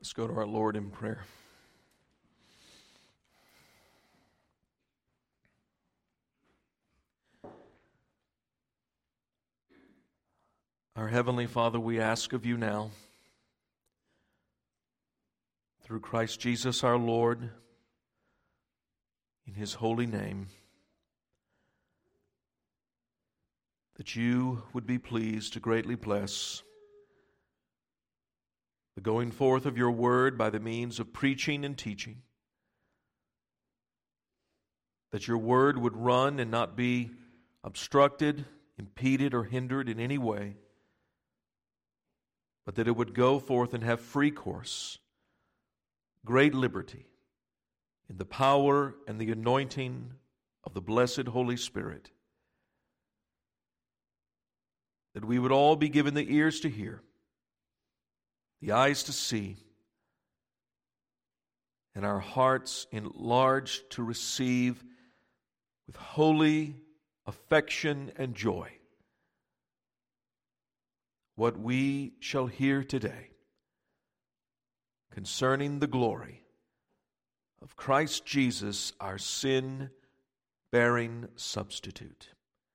Let's go to our Lord in prayer. Our Heavenly Father, we ask of you now, through Christ Jesus our Lord, in His holy name, that you would be pleased to greatly bless the going forth of your word by the means of preaching and teaching, that your word would run and not be obstructed, impeded, or hindered in any way, but that it would go forth and have free course, great liberty, in the power and the anointing of the blessed Holy Spirit, that we would all be given the ears to hear, the eyes to see, and our hearts enlarged to receive with holy affection and joy what we shall hear today concerning the glory of Christ Jesus, our sin-bearing substitute.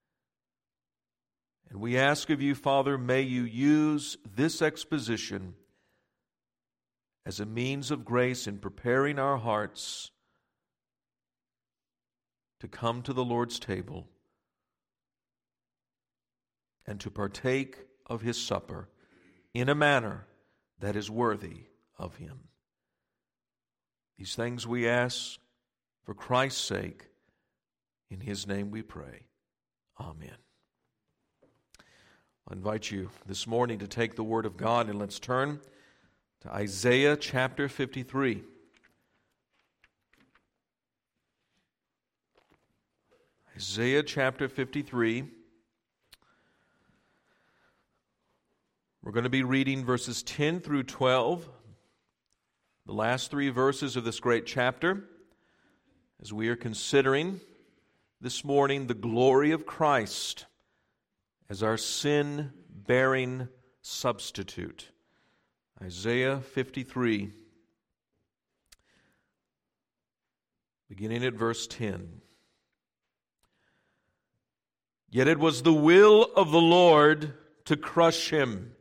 And we ask of you, Father, may you use this exposition as a means of grace in preparing our hearts to come to the Lord's table and to partake of His supper in a manner that is worthy of Him. These things we ask for Christ's sake. In His name we pray. Amen. I invite you this morning to take the Word of God and let's turn to Isaiah chapter 53. Isaiah chapter 53. We're going to be reading verses 10 through 12, the last three verses of this great chapter, as we are considering this morning the glory of Christ as our sin-bearing substitute. Isaiah 53, beginning at verse 10. Yet it was the will of the Lord to crush him.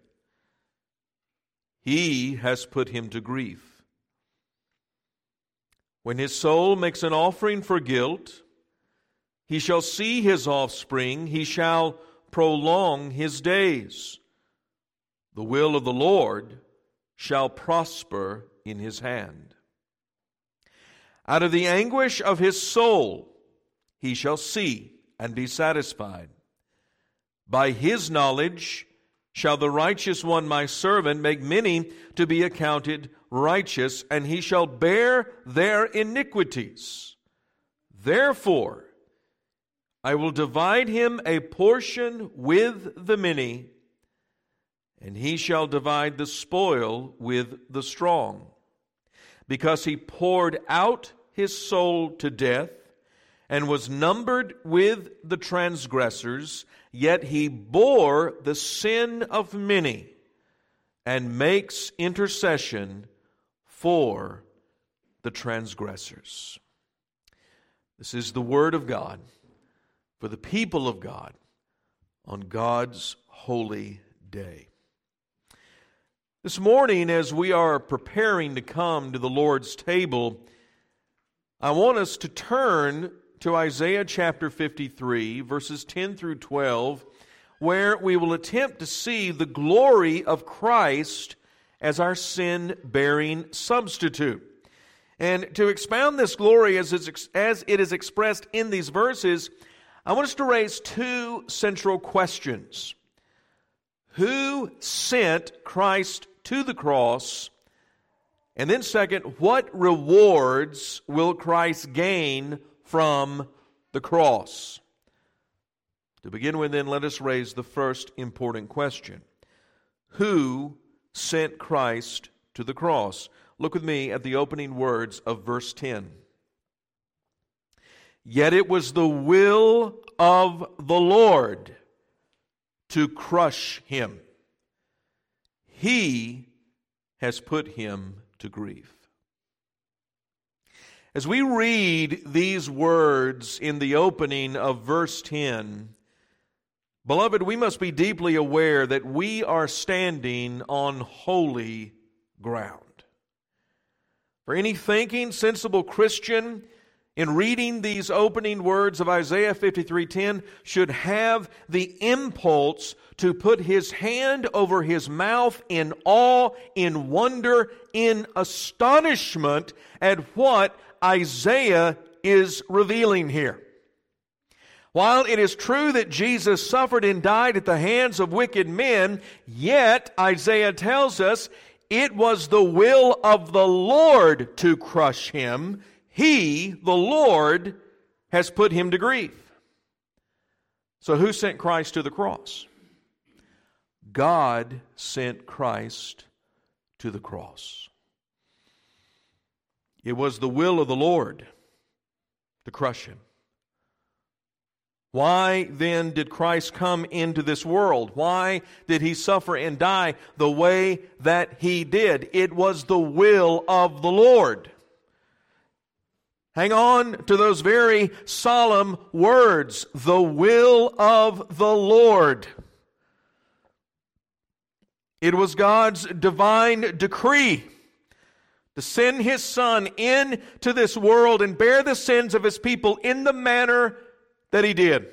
He has put him to grief. When his soul makes an offering for guilt, he shall see his offspring, he shall prolong his days. The will of the Lord shall prosper in his hand. Out of the anguish of his soul he shall see and be satisfied. By his knowledge shall the righteous one, my servant, make many to be accounted righteous, and he shall bear their iniquities. Therefore I will divide him a portion with the many, and he shall divide the spoil with the strong. Because he poured out his soul to death, and was numbered with the transgressors, yet he bore the sin of many, and makes intercession for the transgressors. This is the word of God for the people of God on God's holy day. This morning, as we are preparing to come to the Lord's table, I want us to turn to Isaiah chapter 53, verses 10 through 12, where we will attempt to see the glory of Christ as our sin-bearing substitute. And to expound this glory as it is expressed in these verses, I want us to raise two central questions. Who sent Christ to the cross? And then second, what rewards will Christ gain from the cross? To begin with, then, let us raise the first important question. Who sent Christ to the cross? Look with me at the opening words of verse 10. Yet it was the will of the Lord to crush him. He has put him to grief. As we read these words in the opening of verse 10, beloved, we must be deeply aware that we are standing on holy ground. For any thinking, sensible Christian, in reading these opening words of Isaiah 53:10, should have the impulse to put his hand over his mouth in awe, in wonder, in astonishment at what Isaiah is revealing here. While it is true that Jesus suffered and died at the hands of wicked men, yet Isaiah tells us it was the will of the Lord to crush him. He, the Lord, has put him to grief. So who sent Christ to the cross? God sent Christ to the cross. It was the will of the Lord to crush him. Why then did Christ come into this world? Why did he suffer and die the way that he did? It was the will of the Lord. Hang on to those very solemn words, the will of the Lord. It was God's divine decree to send his Son into this world and bear the sins of his people in the manner that he did.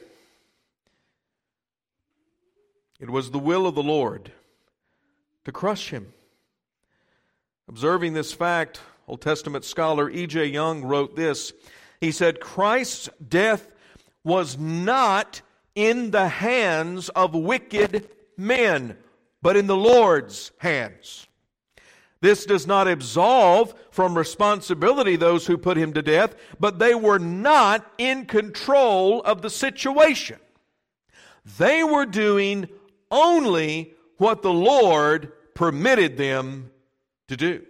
It was the will of the Lord to crush him. Observing this fact, Old Testament scholar E.J. Young wrote this. He said, Christ's death was not in the hands of wicked men, but in the Lord's hands. This does not absolve from responsibility those who put him to death, but they were not in control of the situation. They were doing only what the Lord permitted them to do.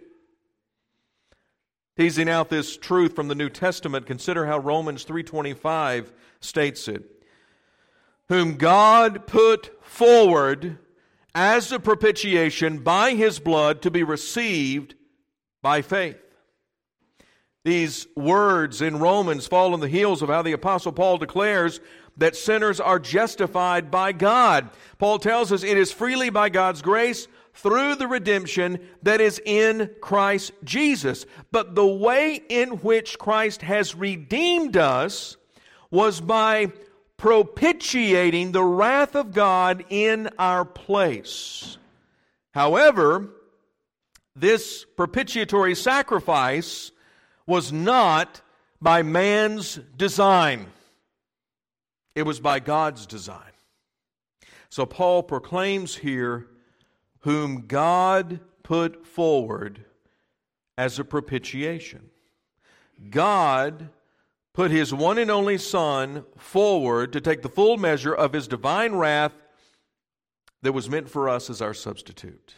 Teasing out this truth from the New Testament, consider how Romans 3:25 states it. Whom God put forward as a propitiation by his blood to be received by faith. These words in Romans fall on the heels of how the Apostle Paul declares that sinners are justified by God. Paul tells us it is freely by God's grace through the redemption that is in Christ Jesus. But the way in which Christ has redeemed us was by propitiating the wrath of God in our place. However, this propitiatory sacrifice was not by man's design. It was by God's design. So Paul proclaims here, whom God put forward as a propitiation. God put his one and only Son forward to take the full measure of his divine wrath that was meant for us as our substitute.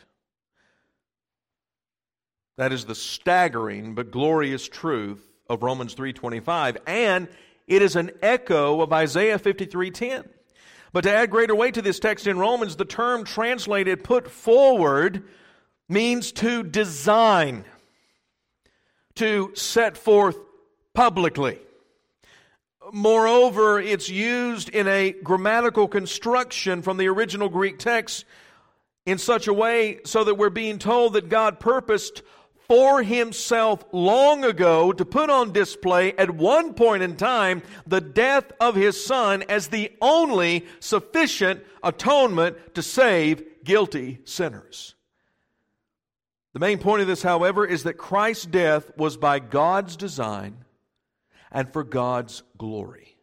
That is the staggering but glorious truth of Romans 3:25, and it is an echo of Isaiah 53:10. But to add greater weight to this text in Romans, the term translated put forward means to design, to set forth publicly. Moreover, it's used in a grammatical construction from the original Greek text in such a way so that we're being told that God purposed for himself long ago to put on display at one point in time the death of his Son as the only sufficient atonement to save guilty sinners. The main point of this, however, is that Christ's death was by God's design and for God's glory.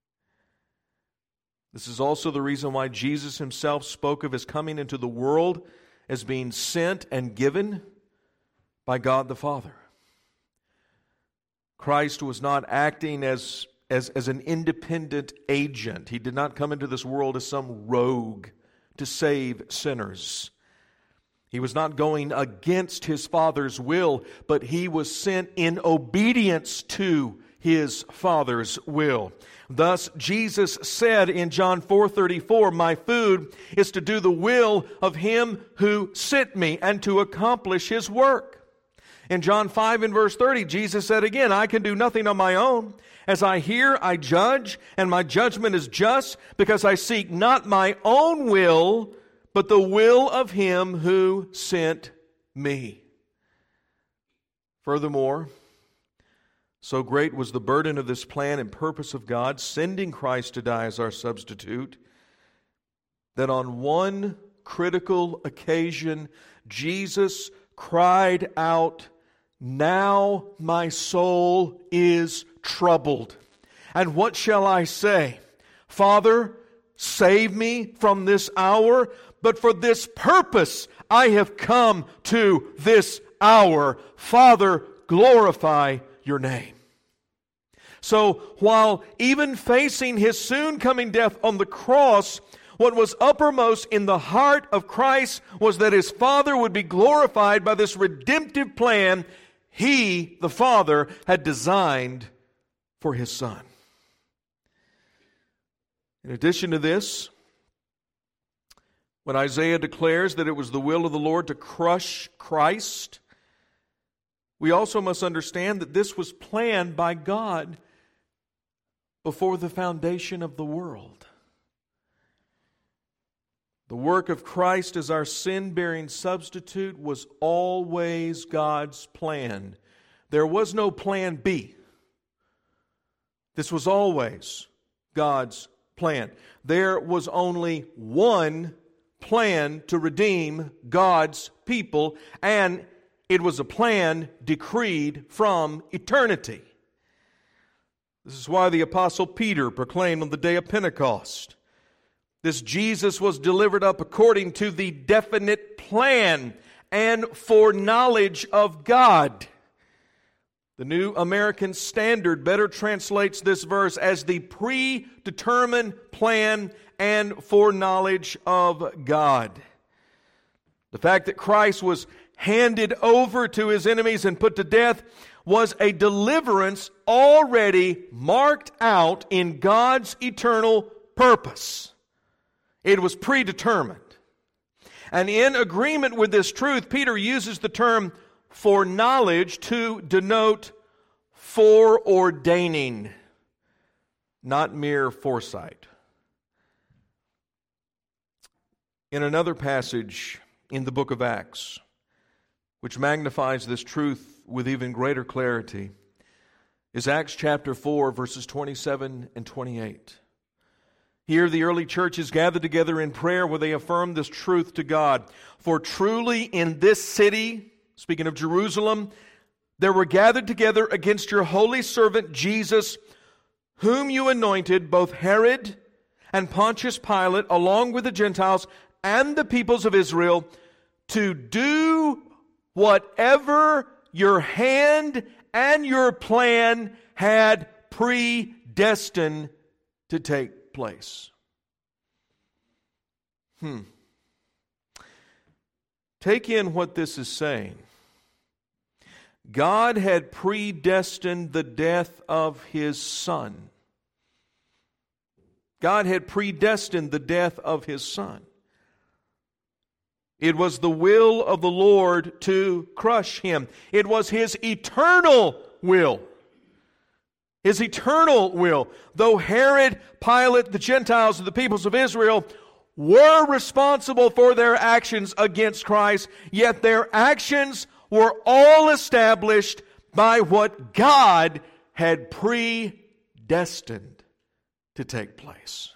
This is also the reason why Jesus himself spoke of his coming into the world as being sent and given by God the Father. Christ was not acting as an independent agent. He did not come into this world as some rogue to save sinners. He was not going against his Father's will, but he was sent in obedience to his Father's will. Thus, Jesus said in John 4:34, my food is to do the will of him who sent me and to accomplish his work. In John 5 and verse 30, Jesus said again, I can do nothing on my own. As I hear, I judge, and my judgment is just, because I seek not my own will, but the will of him who sent me. Furthermore, so great was the burden of this plan and purpose of God, sending Christ to die as our substitute, that on one critical occasion, Jesus cried out, now my soul is troubled. And what shall I say? Father, save me from this hour, but for this purpose I have come to this hour. Father, glorify your name. So while even facing his soon coming death on the cross, what was uppermost in the heart of Christ was that his Father would be glorified by this redemptive plan he, the Father, had designed for his Son. In addition to this, when Isaiah declares that it was the will of the Lord to crush Christ, we also must understand that this was planned by God before the foundation of the world. The work of Christ as our sin-bearing substitute was always God's plan. There was no plan B. This was always God's plan. There was only one plan to redeem God's people, and it was a plan decreed from eternity. This is why the Apostle Peter proclaimed on the day of Pentecost, this Jesus was delivered up according to the definite plan and foreknowledge of God. The New American Standard better translates this verse as the predetermined plan and foreknowledge of God. The fact that Christ was handed over to his enemies and put to death was a deliverance already marked out in God's eternal purpose. It was predetermined. And in agreement with this truth, Peter uses the term foreknowledge to denote foreordaining, not mere foresight. In another passage in the book of Acts, which magnifies this truth with even greater clarity, is Acts chapter 4, verses 27 and 28. Here the early churches gathered together in prayer where they affirmed this truth to God. For truly in this city, speaking of Jerusalem, there were gathered together against your holy servant Jesus, whom you anointed, both Herod and Pontius Pilate, along with the Gentiles and the peoples of Israel, to do whatever your hand and your plan had predestined to take place. Take in what this is saying. God had predestined the death of his Son. God had predestined the death of his Son. It was the will of the Lord to crush him. It was his eternal will. His eternal will. Though Herod, Pilate, the Gentiles, and the peoples of Israel were responsible for their actions against Christ, yet their actions were all established by what God had predestined to take place.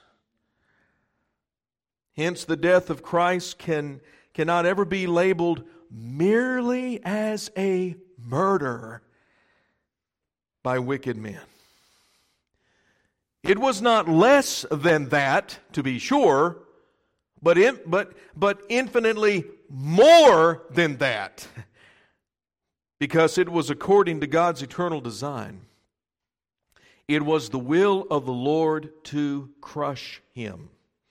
Hence, the death of Christ cannot ever be labeled merely as a murder by wicked men. It was not less than that, to be sure, but infinitely more than that, because it was according to God's eternal design. It was the will of the Lord to crush him.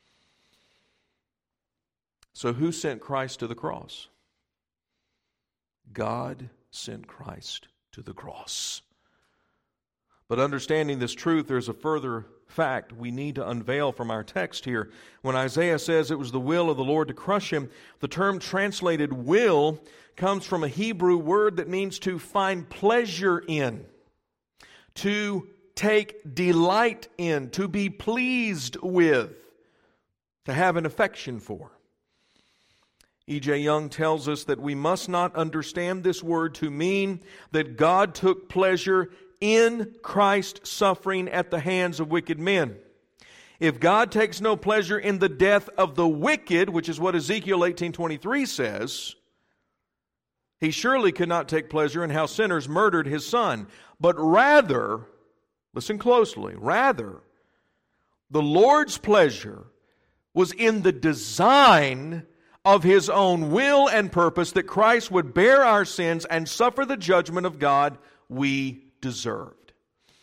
So who sent Christ to the cross? God sent Christ to the cross. But understanding this truth, there's a further fact we need to unveil from our text here. When Isaiah says it was the will of the Lord to crush him, the term translated will comes from a Hebrew word that means to find pleasure in, to take delight in, to be pleased with, to have an affection for. E.J. Young tells us that we must not understand this word to mean that God took pleasure in Christ's suffering at the hands of wicked men. If God takes no pleasure in the death of the wicked, which is what Ezekiel 18:23 says, He surely could not take pleasure in how sinners murdered His Son. But rather, listen closely, rather, the Lord's pleasure was in the design of His own will and purpose that Christ would bear our sins and suffer the judgment of God we deserved.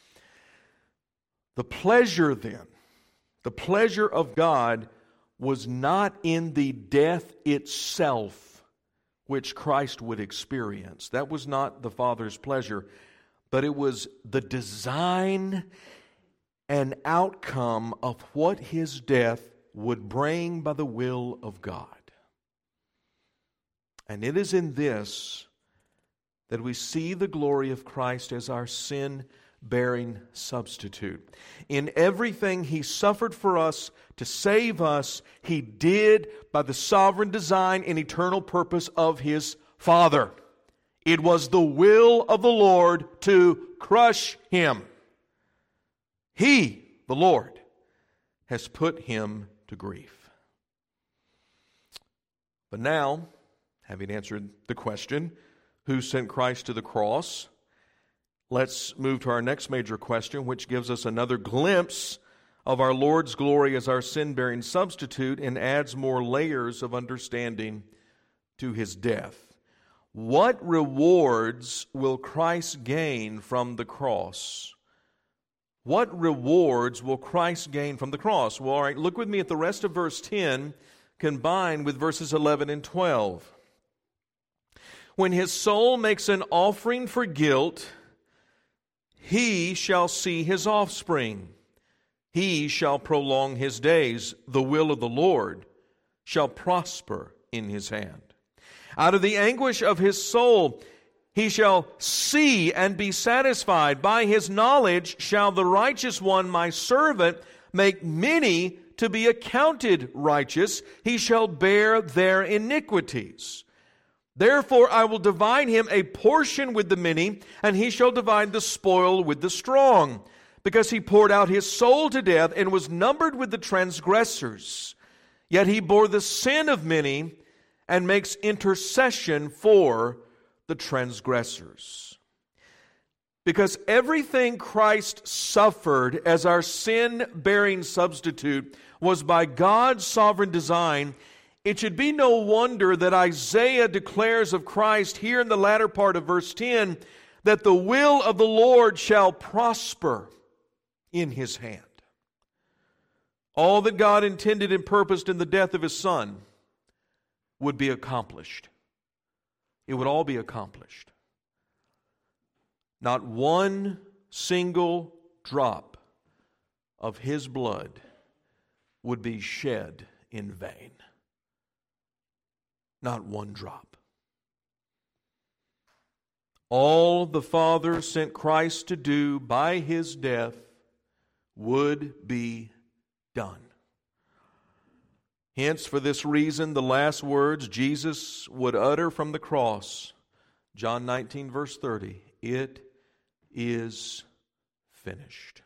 The pleasure then, the pleasure of God was not in the death itself which Christ would experience. That was not the Father's pleasure, but it was the design and outcome of what His death would bring by the will of God. And it is in this that we see the glory of Christ as our sin-bearing substitute. In everything He suffered for us to save us, He did by the sovereign design and eternal purpose of His Father. It was the will of the Lord to crush Him. He, the Lord, has put Him to grief. But now, having answered the question, who sent Christ to the cross? Let's move to our next major question, which gives us another glimpse of our Lord's glory as our sin-bearing substitute and adds more layers of understanding to His death. What rewards will Christ gain from the cross? What rewards will Christ gain from the cross? Well, all right, look with me at the rest of verse 10 combined with verses 11 and 12. When His soul makes an offering for guilt, He shall see His offspring. He shall prolong His days. The will of the Lord shall prosper in His hand. Out of the anguish of His soul, He shall see and be satisfied. By His knowledge shall the righteous one, my servant, make many to be accounted righteous. He shall bear their iniquities. Therefore I will divide him a portion with the many, and he shall divide the spoil with the strong, because he poured out his soul to death and was numbered with the transgressors. Yet he bore the sin of many and makes intercession for the transgressors. Because everything Christ suffered as our sin-bearing substitute was by God's sovereign design, it should be no wonder that Isaiah declares of Christ here in the latter part of verse 10 that the will of the Lord shall prosper in His hand. All that God intended and purposed in the death of His Son would be accomplished. It would all be accomplished. Not one single drop of His blood would be shed in vain. Not one drop. All the Father sent Christ to do by His death would be done. Hence, for this reason, the last words Jesus would utter from the cross, John 19, verse 30, it is finished.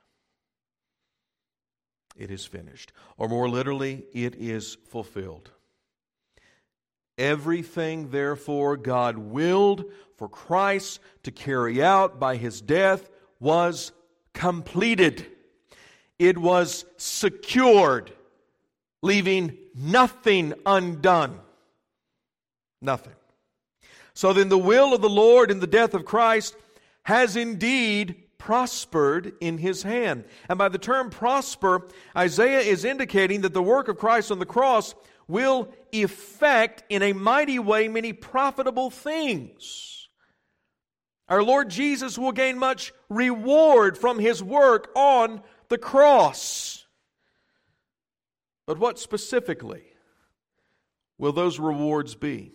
It is finished. Or more literally, it is fulfilled. Everything, therefore, God willed for Christ to carry out by His death was completed. It was secured, leaving nothing undone. Nothing. So then the will of the Lord in the death of Christ has indeed prospered in His hand. And by the term prosper, Isaiah is indicating that the work of Christ on the cross will effect in a mighty way many profitable things. Our Lord Jesus will gain much reward from His work on the cross. But what specifically will those rewards be?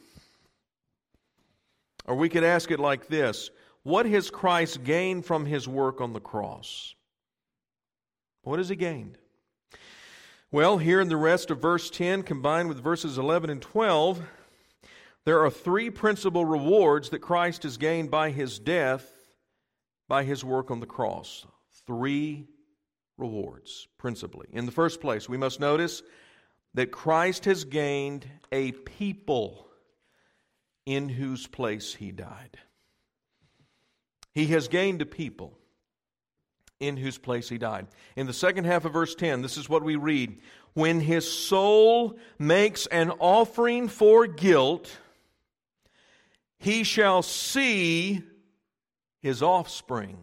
Or we could ask it like this: what has Christ gained from His work on the cross? What has He gained? Well, here in the rest of verse 10, combined with verses 11 and 12, there are three principal rewards that Christ has gained by His death, by His work on the cross. Three rewards, principally. In the first place, we must notice that Christ has gained a people in whose place He died. He has gained a people in whose place He died. In the second half of verse 10, this is what we read: when his soul makes an offering for guilt, he shall see his offspring.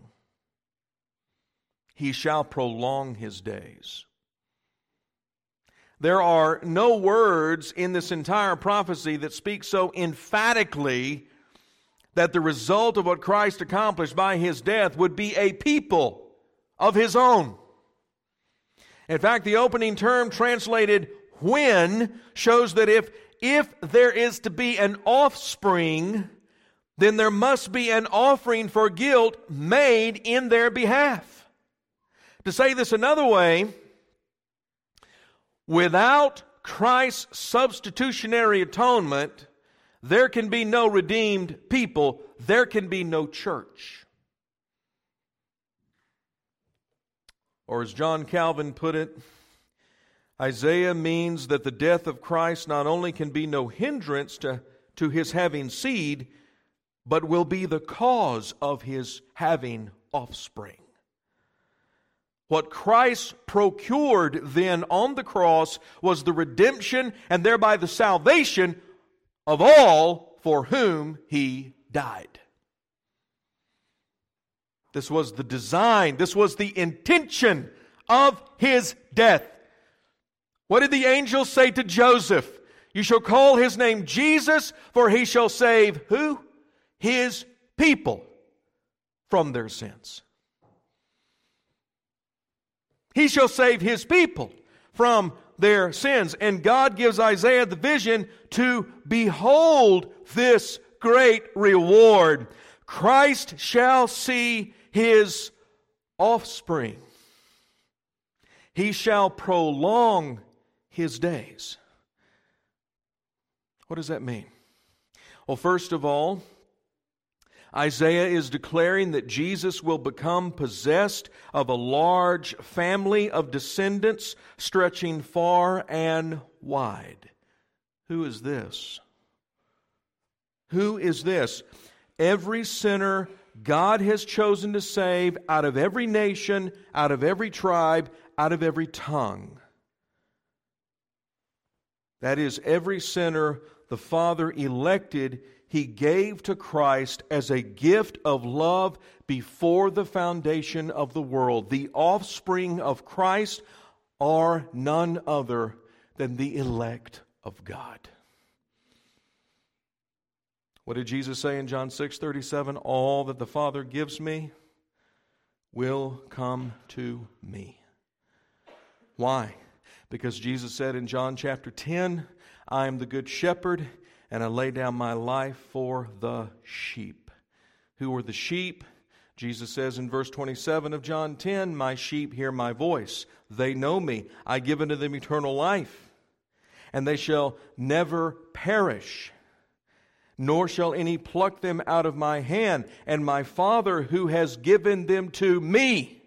He shall prolong his days. There are no words in this entire prophecy that speak so emphatically that the result of what Christ accomplished by His death would be a people of His own. In fact, the opening term translated "when" shows that if there is to be an offspring, then there must be an offering for guilt made in their behalf. To say this another way, without Christ's substitutionary atonement, there can be no redeemed people, there can be no church. Or as John Calvin put it, Isaiah means that the death of Christ not only can be no hindrance to His having seed, but will be the cause of His having offspring. What Christ procured then on the cross was the redemption and thereby the salvation of all for whom He died. This was the design, this was the intention of His death. What did the angel say to Joseph? You shall call his name Jesus, for he shall save who? His people from their sins. He shall save His people from their sins. And God gives Isaiah the vision to behold this great reward. Christ shall see His offspring. He shall prolong His days. What does that mean? Well, first of all, Isaiah is declaring that Jesus will become possessed of a large family of descendants stretching far and wide. Who is this? Who is this? Every sinner God has chosen to save out of every nation, out of every tribe, out of every tongue. That is, every sinner the Father elected, He gave to Christ as a gift of love before the foundation of the world. The offspring of Christ are none other than the elect of God. What did Jesus say in John 6:37? All that the Father gives me will come to me. Why? Because Jesus said in John chapter 10, I am the good shepherd, and I lay down my life for the sheep. Who are the sheep? Jesus says in verse 27 of John 10, my sheep hear my voice. They know me. I give unto them eternal life, and they shall never perish, nor shall any pluck them out of my hand. And my Father who has given them to me,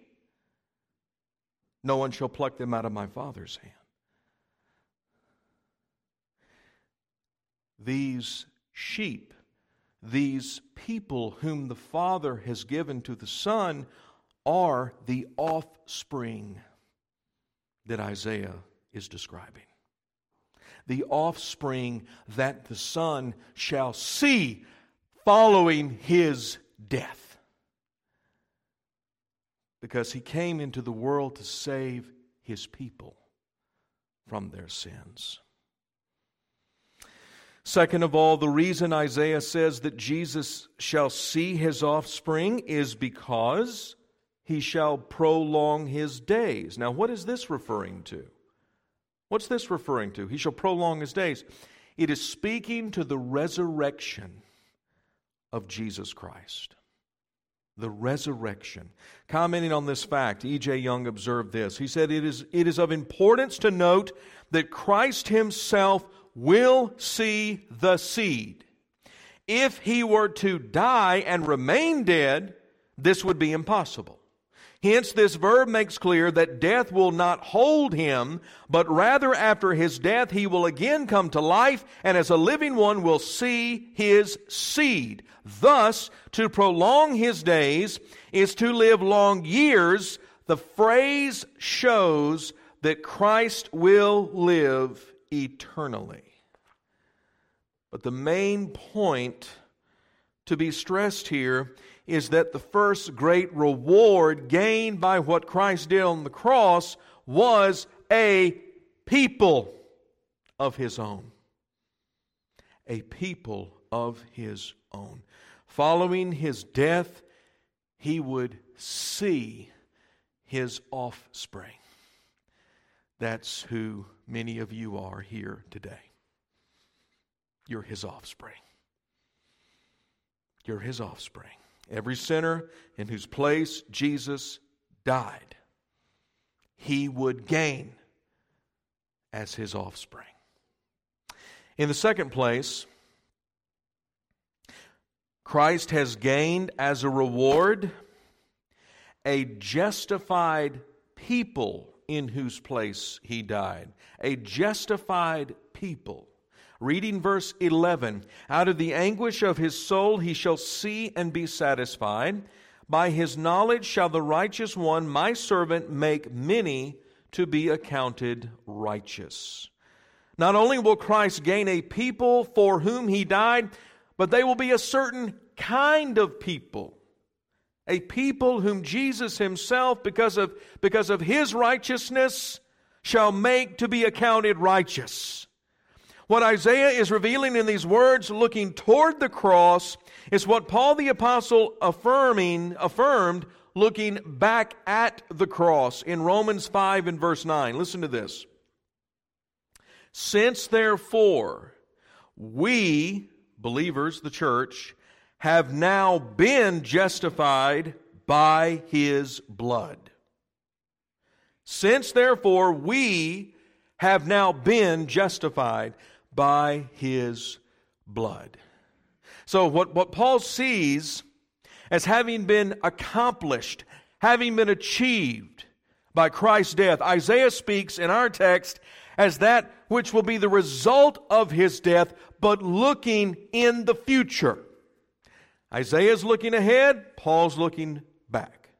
no one shall pluck them out of my Father's hand. These sheep, these people whom the Father has given to the Son, are the offspring that Isaiah is describing. The offspring that the Son shall see following His death. Because He came into the world to save His people from their sins. Second of all, the reason Isaiah says that Jesus shall see his offspring is because he shall prolong his days. Now, what is this referring to? What's this referring to? He shall prolong his days. It is speaking to the resurrection of Jesus Christ. The resurrection. Commenting on this fact, E.J. Young observed this. He said, it is of importance to note that Christ himself will see the seed. If he were to die and remain dead, this would be impossible. Hence, this verb makes clear that death will not hold him, but rather after his death he will again come to life, and as a living one will see his seed. Thus, to prolong his days is to live long years. The phrase shows that Christ will live eternally. But the main point to be stressed here is that the first great reward gained by what Christ did on the cross was a people of his own. A people of his own. Following his death, he would see his offspring. That's who many of you are here today. You're his offspring. You're his offspring. Every sinner in whose place Jesus died, he would gain as his offspring. In the second place, Christ has gained as a reward a justified people in whose place he died. A justified people. Reading verse 11, out of the anguish of his soul he shall see and be satisfied. By his knowledge shall the righteous one, my servant, make many to be accounted righteous. Not only will Christ gain a people for whom he died, but they will be a certain kind of people. A people whom Jesus himself, because of his righteousness, shall make to be accounted righteous. What Isaiah is revealing in these words, looking toward the cross, is what Paul the Apostle affirmed, looking back at the cross in Romans 5 and verse 9. Listen to this. Since therefore we, believers, the church, have now been justified by his blood. Since therefore we have now been justified by his blood. So what Paul sees as having been accomplished, having been achieved by Christ's death, Isaiah speaks in our text as that which will be the result of his death, but looking in the future. Isaiah's looking ahead, Paul's looking back.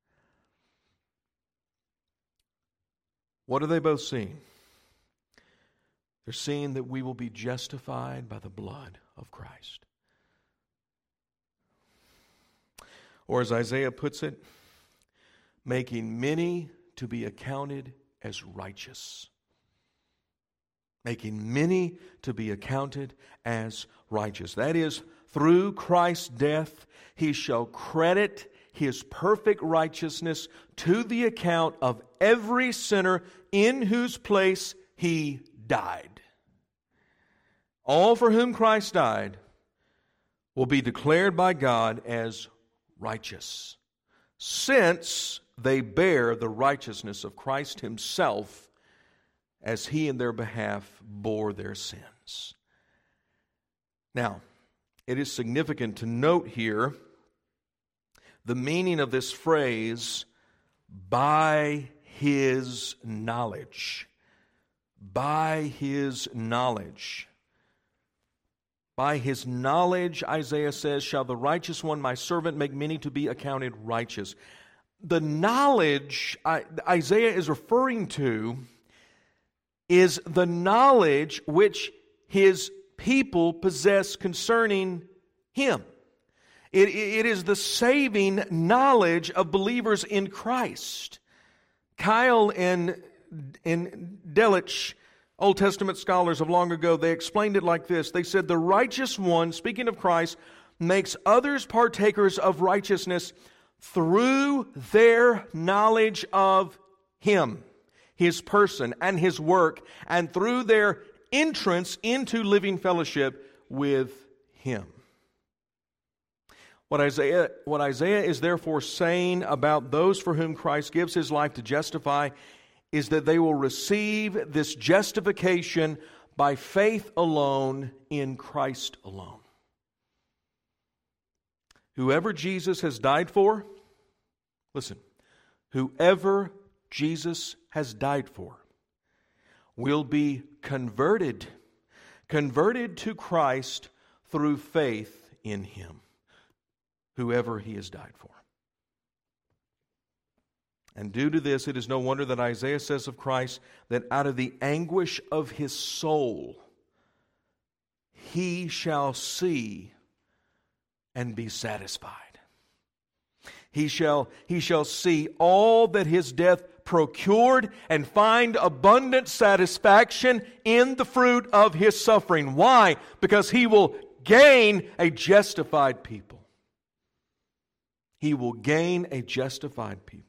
What are they both seeing? They're seeing that we will be justified by the blood of Christ. Or as Isaiah puts it, making many to be accounted as righteous. Making many to be accounted as righteous. That is, through Christ's death, he shall credit his perfect righteousness to the account of every sinner in whose place he died. All for whom Christ died will be declared by God as righteous, since they bear the righteousness of Christ himself as he in their behalf bore their sins. Now, it is significant to note here the meaning of this phrase, by his knowledge. By his knowledge. By his knowledge, Isaiah says, shall the righteous one, my servant, make many to be accounted righteous. The knowledge Isaiah is referring to is the knowledge which his people possess concerning him. It is the saving knowledge of believers in Christ. Kyle and Delitzsch Old Testament scholars of long ago, they explained it like this. They said, the righteous one, speaking of Christ, makes others partakers of righteousness through their knowledge of Him, His person, and His work, and through their entrance into living fellowship with Him. What Isaiah is therefore saying about those for whom Christ gives His life to justify is that they will receive this justification by faith alone in Christ alone. Whoever Jesus has died for, listen, whoever Jesus has died for will be converted to Christ through faith in Him, whoever He has died for. And due to this, it is no wonder that Isaiah says of Christ that out of the anguish of His soul, He shall see and be satisfied. He shall see all that His death procured and find abundant satisfaction in the fruit of His suffering. Why? Because He will gain a justified people. He will gain a justified people.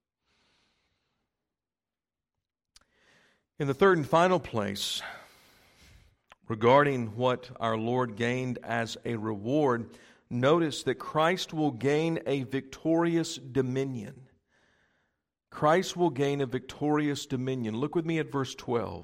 In the third and final place, regarding what our Lord gained as a reward, notice that Christ will gain a victorious dominion. Christ will gain a victorious dominion. Look with me at verse 12.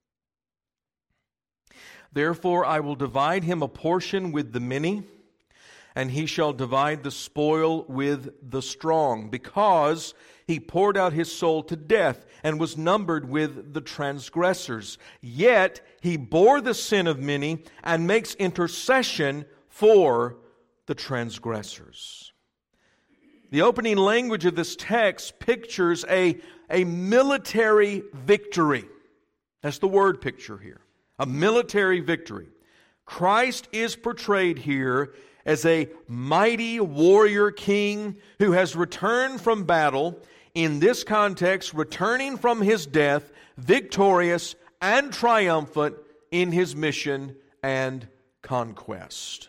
Therefore I will divide him a portion with the many, and he shall divide the spoil with the strong, because he poured out his soul to death and was numbered with the transgressors. Yet he bore the sin of many and makes intercession for the transgressors. The opening language of this text pictures a military victory. That's the word picture here. A military victory. Christ is portrayed here as a mighty warrior king who has returned from battle, in this context, returning from his death, victorious and triumphant in his mission and conquest.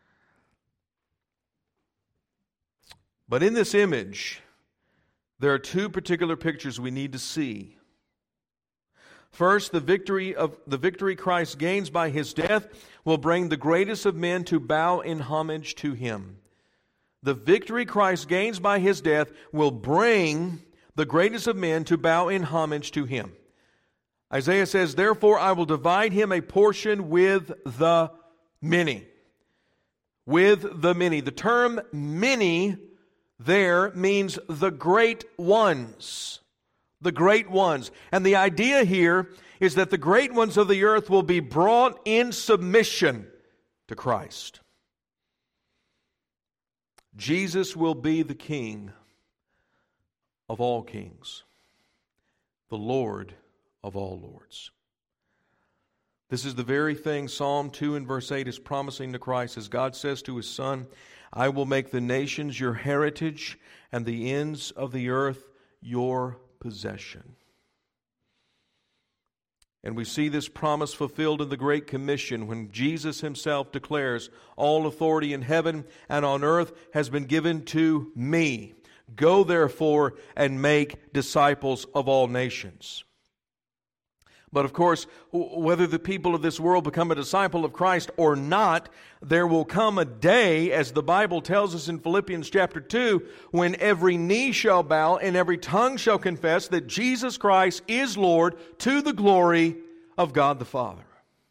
But in this image, there are two particular pictures we need to see. First, the victory Christ gains by his death will bring the greatest of men to bow in homage to him. The victory Christ gains by his death will bring the greatest of men to bow in homage to him. Isaiah says, therefore I will divide him a portion with the many. With the many. The term many there means the great ones. The great ones. And the idea here is that the great ones of the earth will be brought in submission to Christ. Jesus will be the King of all kings, the Lord of all lords. This is the very thing Psalm 2 and verse 8 is promising to Christ, as God says to His Son, I will make the nations your heritage and the ends of the earth your possession. And we see this promise fulfilled in the Great Commission when Jesus Himself declares, all authority in heaven and on earth has been given to me. Go therefore and make disciples of all nations. But of course, whether the people of this world become a disciple of Christ or not, there will come a day, as the Bible tells us in Philippians chapter 2, when every knee shall bow and every tongue shall confess that Jesus Christ is Lord, to the glory of God the Father.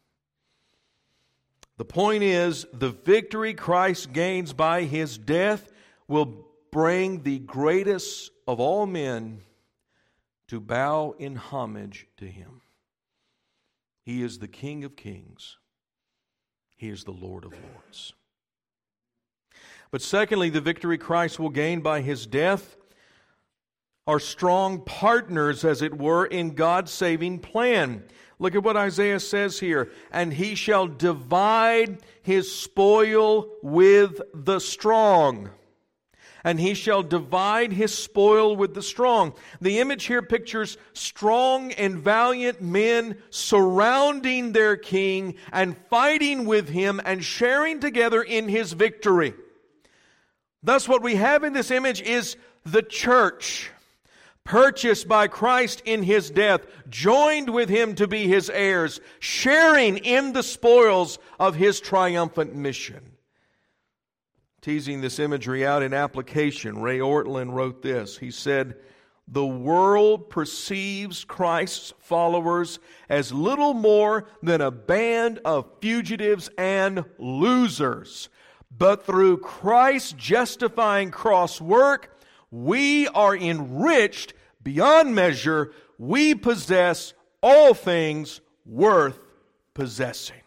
The point is, the victory Christ gains by His death will bring the greatest of all men to bow in homage to Him. He is the King of kings. He is the Lord of lords. But secondly, the victory Christ will gain by His death are strong partners, as it were, in God's saving plan. Look at what Isaiah says here. And He shall divide His spoil with the strong, and he shall divide his spoil with the strong. The image here pictures strong and valiant men surrounding their king and fighting with him and sharing together in his victory. Thus, what we have in this image is the church, purchased by Christ in his death, joined with him to be his heirs, sharing in the spoils of his triumphant mission. Teasing this imagery out in application, Ray Ortlund wrote this. He said, "The world perceives Christ's followers as little more than a band of fugitives and losers. But through Christ's justifying cross work, we are enriched beyond measure. We possess all things worth possessing."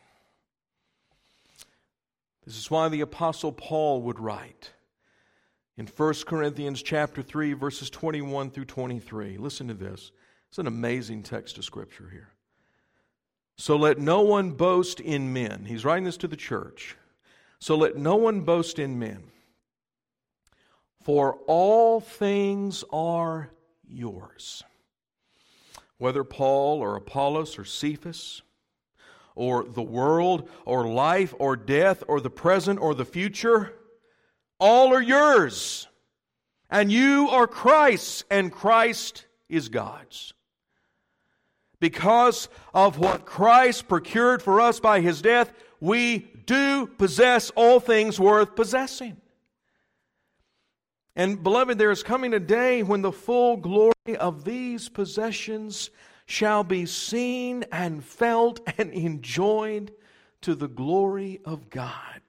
This is why the Apostle Paul would write in 1 Corinthians chapter 3, verses 21 through 23. Listen to this. It's an amazing text of Scripture here. "So let no one boast in men." He's writing this to the church. "So let no one boast in men. For all things are yours." Whether Paul or Apollos or Cephas, or the world, or life, or death, or the present, or the future, all are yours. And you are Christ's, and Christ is God's. Because of what Christ procured for us by his death, we do possess all things worth possessing. And beloved, there is coming a day when the full glory of these possessions shall be seen and felt and enjoyed to the glory of God.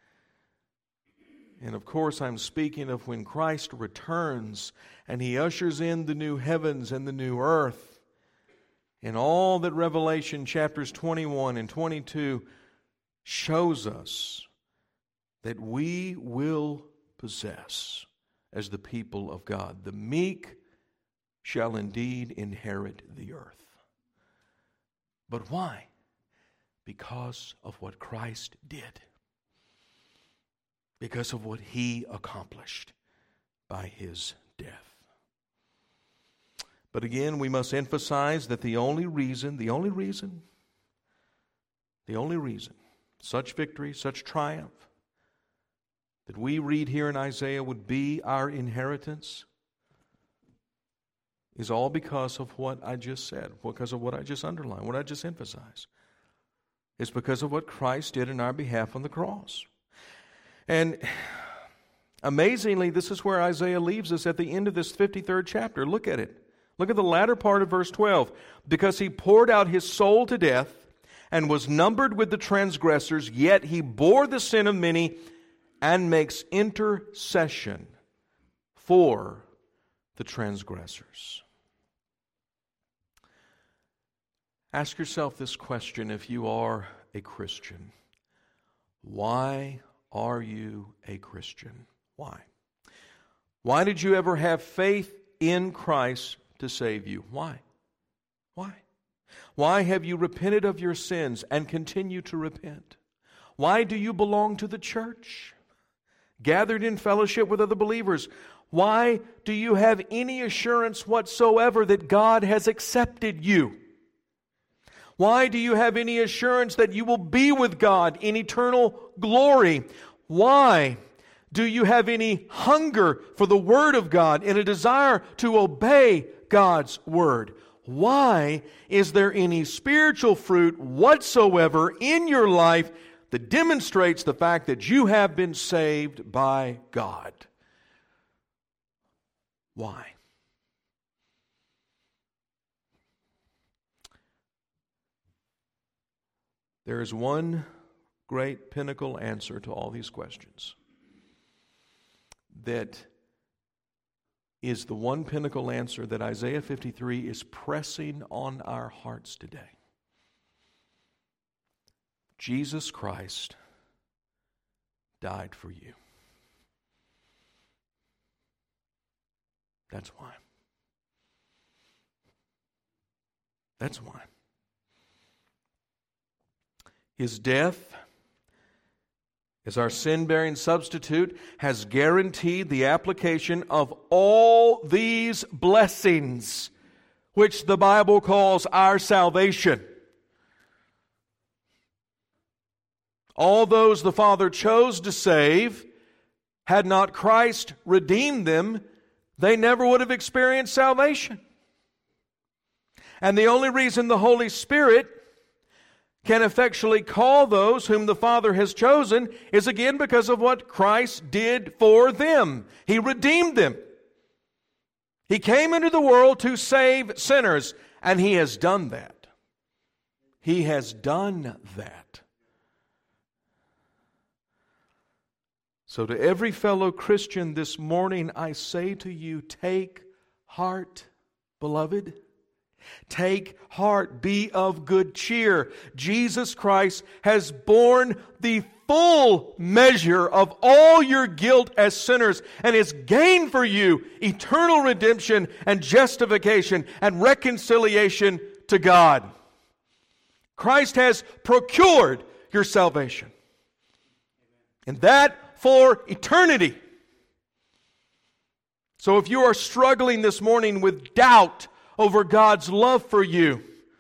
And of course, I'm speaking of when Christ returns and he ushers in the new heavens and the new earth, and all that Revelation chapters 21 and 22 shows us that we will possess as the people of God. The meek shall indeed inherit the earth. But why? Because of what Christ did. Because of what he accomplished by his death. But again, we must emphasize that the only reason such victory, such triumph that we read here in Isaiah would be our inheritance is all because of what I just said, because of what I just underlined, what I just emphasized. It's because of what Christ did in our behalf on the cross. And amazingly, this is where Isaiah leaves us at the end of this 53rd chapter. Look at it. Look at the latter part of verse 12. "Because he poured out his soul to death and was numbered with the transgressors, yet he bore the sin of many and makes intercession for the transgressors." Ask yourself this question if you are a Christian. Why are you a Christian? Why? Why did you ever have faith in Christ to save you? Why? Why? Why have you repented of your sins and continue to repent? Why do you belong to the church, gathered in fellowship with other believers? Why do you have any assurance whatsoever that God has accepted you? Why do you have any assurance that you will be with God in eternal glory? Why do you have any hunger for the Word of God and a desire to obey God's Word? Why is there any spiritual fruit whatsoever in your life that demonstrates the fact that you have been saved by God? Why? There is one great pinnacle answer to all these questions that is the one pinnacle answer that Isaiah 53 is pressing on our hearts today. Jesus Christ died for you. That's why. That's why. His death as our sin-bearing substitute, has guaranteed the application of all these blessings, which the Bible calls our salvation. All those the Father chose to save, had not Christ redeemed them, they never would have experienced salvation. And the only reason the Holy Spirit can effectually call those whom the Father has chosen is again because of what Christ did for them. He redeemed them. He came into the world to save sinners, and He has done that. He has done that. So to every fellow Christian this morning, I say to you, take heart, beloved. Take heart, be of good cheer. Jesus Christ has borne the full measure of all your guilt as sinners and has gained for you eternal redemption and justification and reconciliation to God. Christ has procured your salvation. And that for eternity. So if you are struggling this morning with doubt over God's love for you,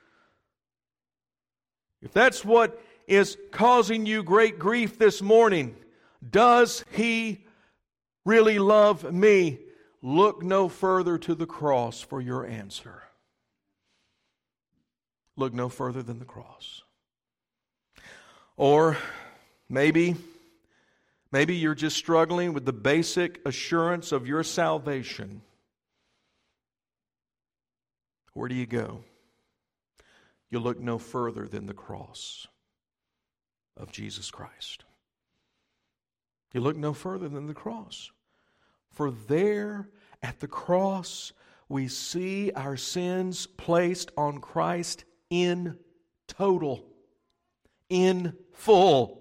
if that's what is causing you great grief this morning, does He really love me? Look no further to the cross for your answer. Look no further than the cross. Or maybe you're just struggling with the basic assurance of your salvation. Where do you go? You look no further than the cross of Jesus Christ. You look no further than the cross. For there at the cross we see our sins placed on Christ in total, in full.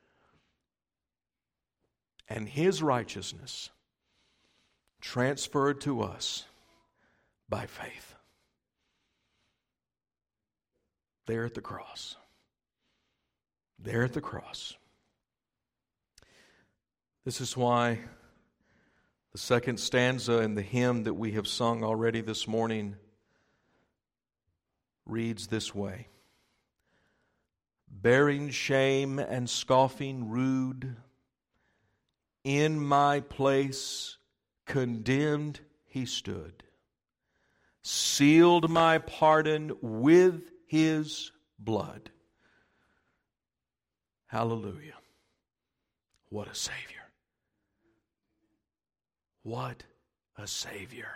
And His righteousness transferred to us by faith. There at the cross. There at the cross. This is why the second stanza in the hymn that we have sung already this morning reads this way. Bearing shame and scoffing rude, in my place condemned He stood, sealed my pardon with His blood. Hallelujah. What a Savior. What a Savior.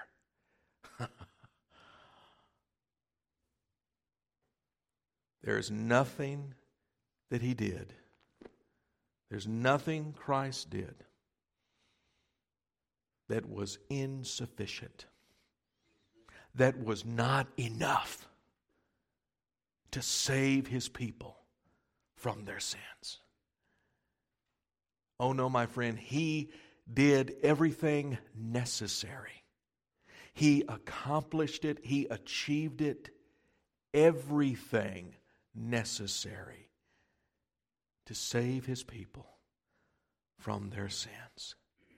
There is nothing that He did. There's nothing Christ did that was insufficient, that was not enough to save His people from their sins. Oh no, my friend, He did everything necessary. He accomplished it. He achieved it. Everything necessary to save His people from their sins.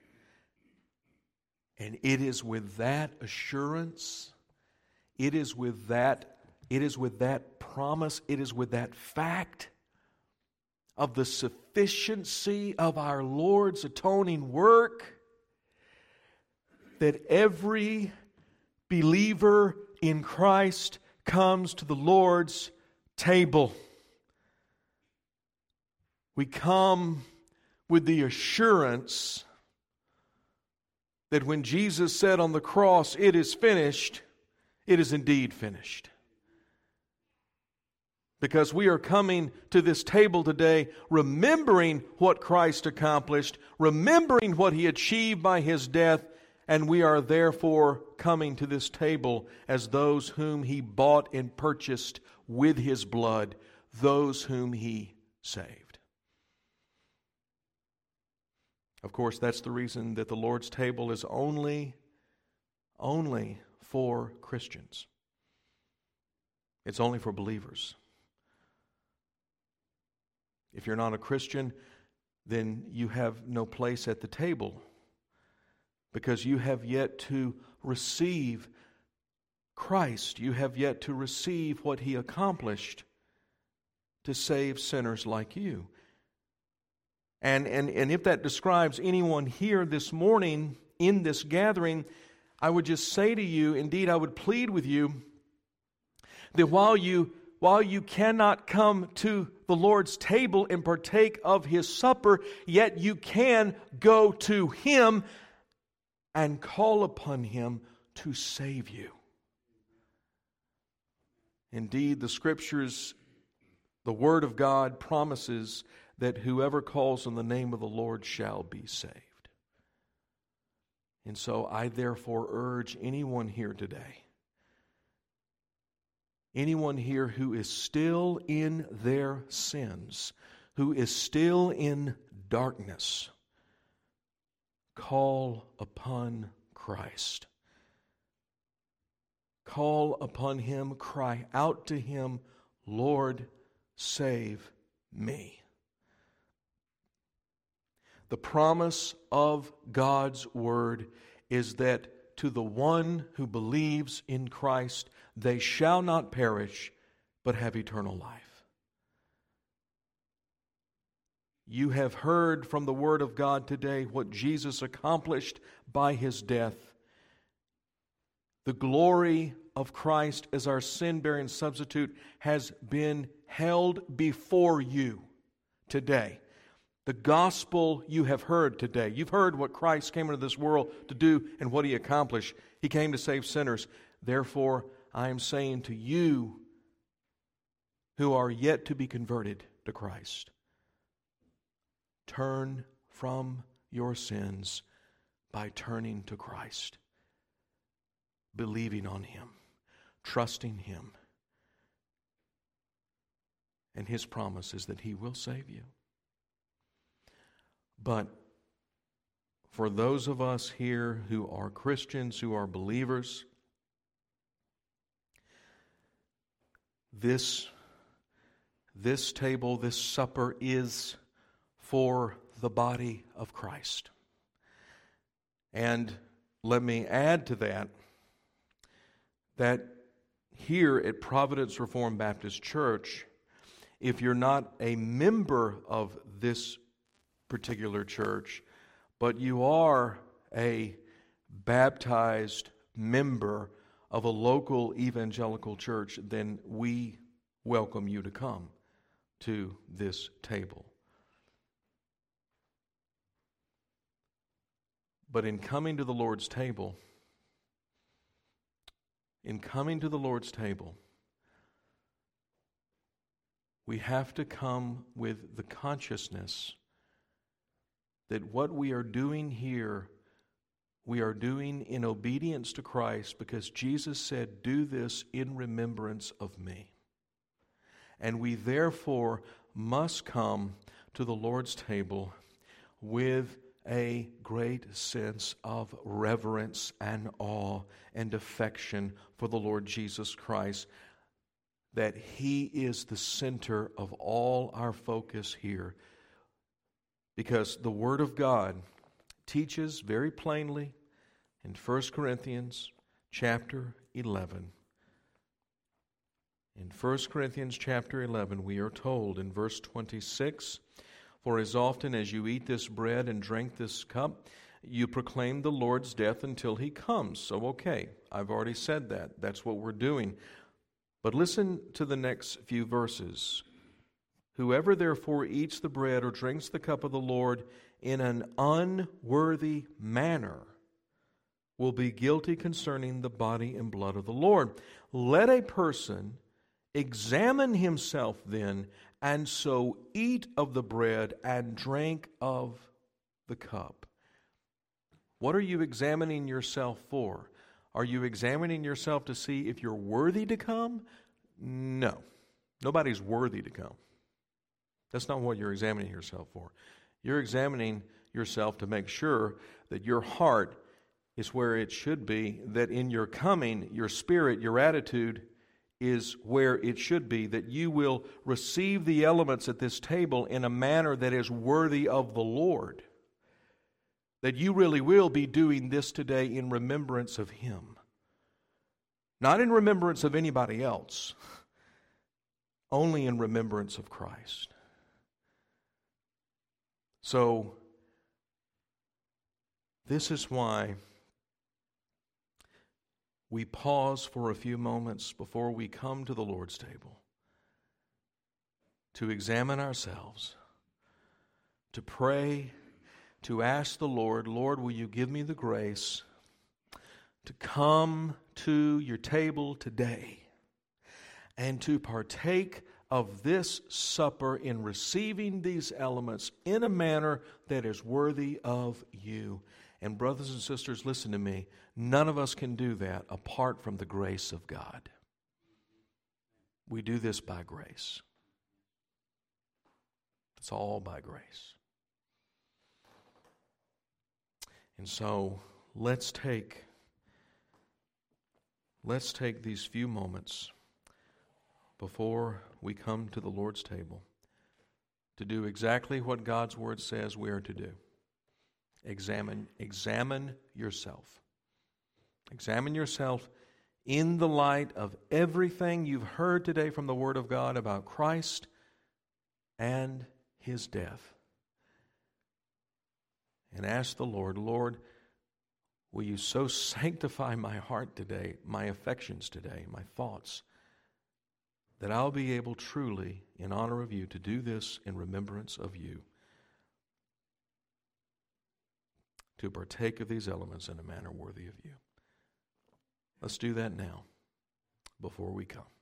And it is with that assurance, it is with that promise, it is with that fact of the sufficiency of our Lord's atoning work that every believer in Christ comes to the Lord's table. We come with the assurance that when Jesus said on the cross, "It is finished," it is indeed finished. Because we are coming to this table today remembering what Christ accomplished, remembering what He achieved by His death, and we are therefore coming to this table as those whom He bought and purchased with His blood, those whom He saved. Of course, that's the reason that the Lord's table is only for Christians. It's only for believers. If you're not a Christian, then you have no place at the table, because you have yet to receive Christ. You have yet to receive what He accomplished to save sinners like you. And if that describes anyone here this morning in this gathering, I would just say to you, indeed I would plead with you, that while you cannot come to the Lord's table and partake of His supper, yet you can go to Him and call upon Him to save you. Indeed, the Scriptures, the Word of God promises that whoever calls on the name of the Lord shall be saved. And so I therefore urge anyone here today, anyone here who is still in their sins, who is still in darkness, call upon Christ. Call upon Him, cry out to Him, Lord, save me. The promise of God's Word is that to the one who believes in Christ, they shall not perish, but have eternal life. You have heard from the Word of God today what Jesus accomplished by His death. The glory of Christ as our sin-bearing substitute has been held before you today. The gospel you have heard today. You've heard what Christ came into this world to do and what He accomplished. He came to save sinners. Therefore, I am saying to you who are yet to be converted to Christ, turn from your sins by turning to Christ, believing on Him, trusting Him. And His promise is that He will save you. But for those of us here who are Christians, who are believers, this table, this supper is for the body of Christ. And let me add to that here at Providence Reformed Baptist Church, if you're not a member of this particular church, but you are a baptized member of a local evangelical church, then we welcome you to come to this table. But in coming to the Lord's table, we have to come with the consciousness that what we are doing here, we are doing in obedience to Christ, because Jesus said, "Do this in remembrance of me." And we therefore must come to the Lord's table with a great sense of reverence and awe and affection for the Lord Jesus Christ, that He is the center of all our focus here. Because the Word of God teaches very plainly in 1 Corinthians chapter 11. In 1 Corinthians chapter 11, we are told in verse 26, "For as often as you eat this bread and drink this cup, you proclaim the Lord's death until He comes." So, okay, I've already said that. That's what we're doing. But listen to the next few verses. "Whoever therefore eats the bread or drinks the cup of the Lord in an unworthy manner will be guilty concerning the body and blood of the Lord. Let a person examine himself then, and so eat of the bread and drink of the cup." What are you examining yourself for? Are you examining yourself to see if you're worthy to come? No. Nobody's worthy to come. That's not what you're examining yourself for. You're examining yourself to make sure that your heart is where it should be, that in your coming, your spirit, your attitude is where it should be, that you will receive the elements at this table in a manner that is worthy of the Lord. That you really will be doing this today in remembrance of Him. Not in remembrance of anybody else, only in remembrance of Christ. So, this is why we pause for a few moments before we come to the Lord's table to examine ourselves, to pray, to ask the Lord, Lord, will you give me the grace to come to your table today and to partake of this supper in receiving these elements in a manner that is worthy of you. And brothers and sisters, listen to me. None of us can do that apart from the grace of God. We do this by grace. It's all by grace. And so, let's take these few moments before we come to the Lord's table to do exactly what God's Word says we are to do. Examine yourself. Examine yourself in the light of everything you've heard today from the Word of God about Christ and His death. And ask the Lord, Lord, will you so sanctify my heart today, my affections today, my thoughts, that I'll be able truly, in honor of you, to do this in remembrance of you, to partake of these elements in a manner worthy of you. Let's do that now, before we come.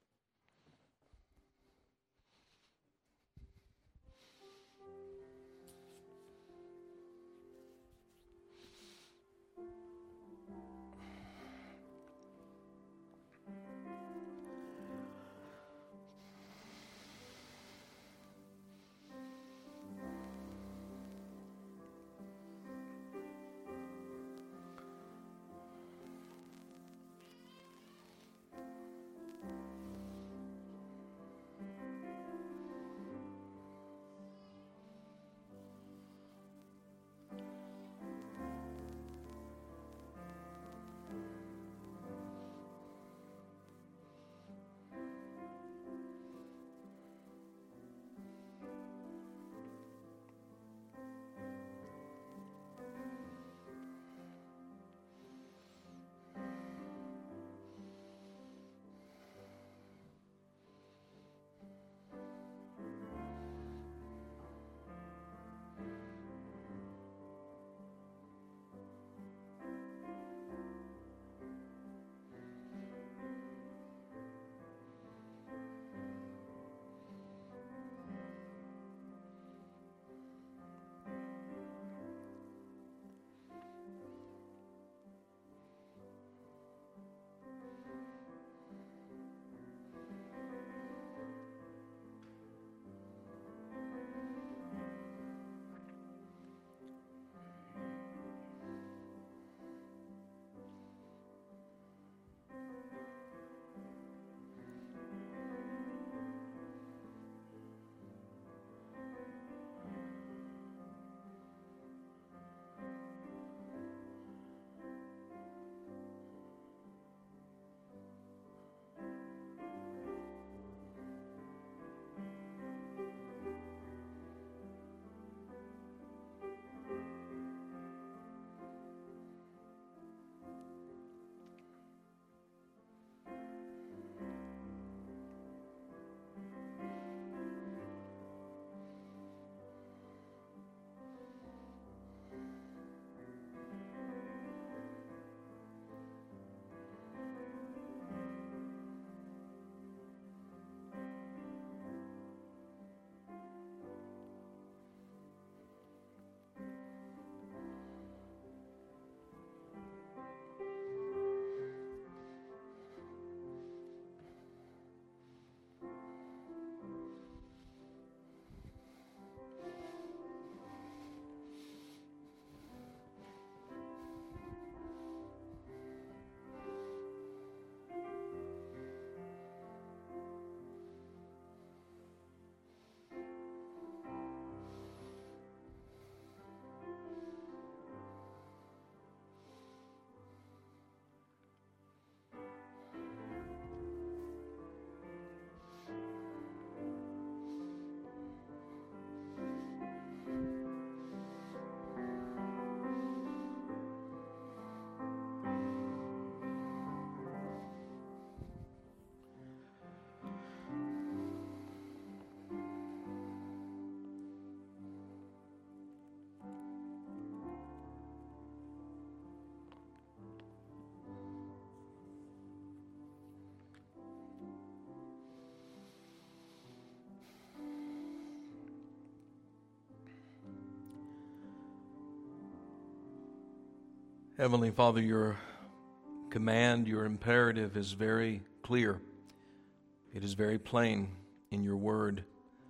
Heavenly Father, your command, your imperative is very clear. It is very plain in your word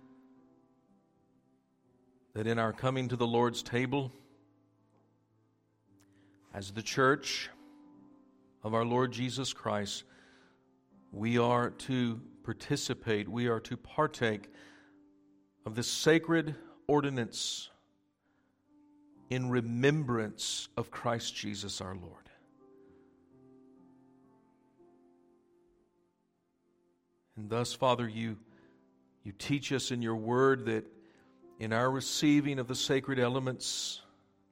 that in our coming to the Lord's table, as the church of our Lord Jesus Christ, we are to participate, we are to partake of this sacred ordinance in remembrance of Christ Jesus our Lord. And thus, Father, you teach us in your word that in our receiving of the sacred elements,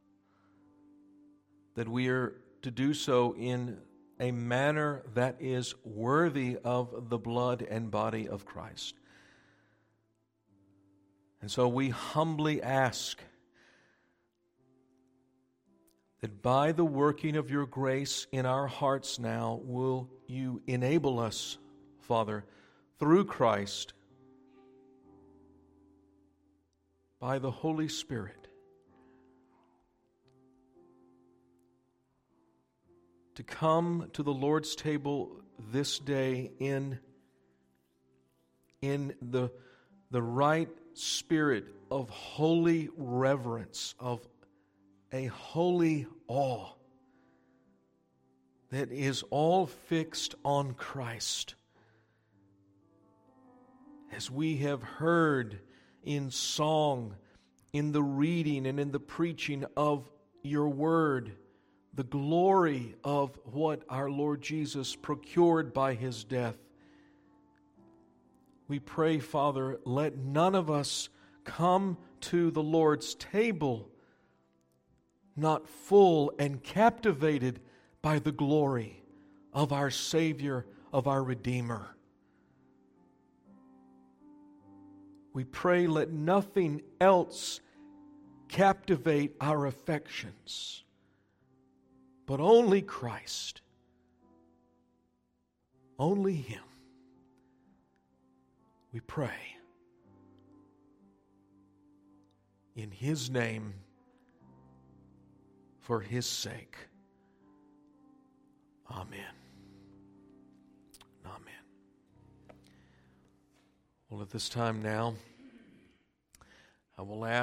that we are to do so in a manner that is worthy of the blood and body of Christ. And so we humbly ask that by the working of your grace in our hearts now, will you enable us, Father, through Christ, by the Holy Spirit, to come to the Lord's table this day in the right spirit of holy reverence, of a holy awe that is all fixed on Christ. As we have heard in song, in the reading and in the preaching of your word, the glory of what our Lord Jesus procured by his death, we pray, Father, let none of us come to the Lord's table not full and captivated by the glory of our Savior, of our Redeemer. We pray, let nothing else captivate our affections, but only Christ, only Him. We pray in His name, for His sake. Amen. Amen. Well, at this time now, I will ask